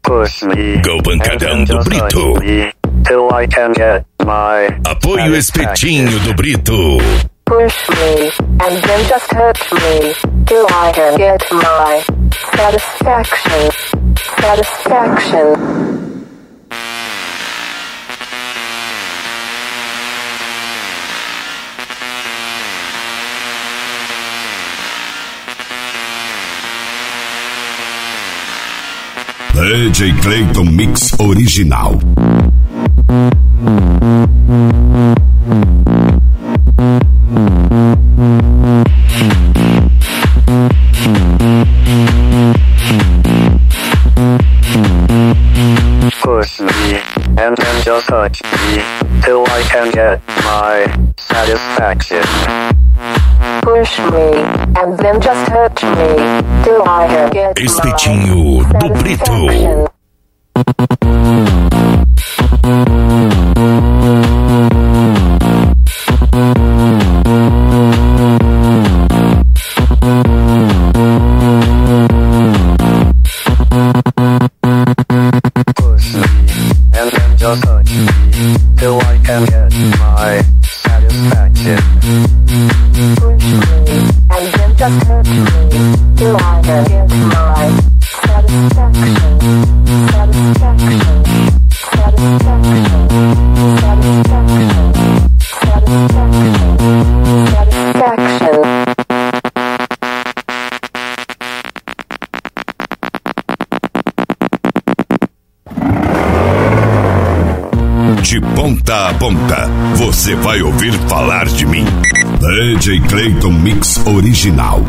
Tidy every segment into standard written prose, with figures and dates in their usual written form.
Push me. Com o Pancadão do Brito. Till I can get my Apoio Espetinho do Brito. Push me, and then just hurt me, till I can get my satisfaction. DJ Clayton Mix Original. Push me, and then just touch me, till I can get my satisfaction. Push me, and then just hurt me, till I can get Espetinho my do Brito. satisfaction. Push me, and then just touch me, till I can get my satisfaction. Push me, and then just hurt me, till I can get my satisfaction. De ponta a ponta, você vai ouvir falar de mim. DJ Clayton Mix Original.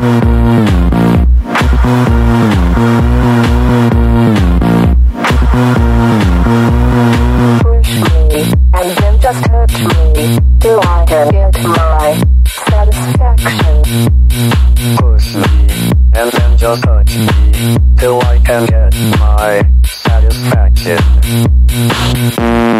Push me, and then just hurt me, till I can get my satisfaction. Push me, and then just touch me, till I can get my satisfaction.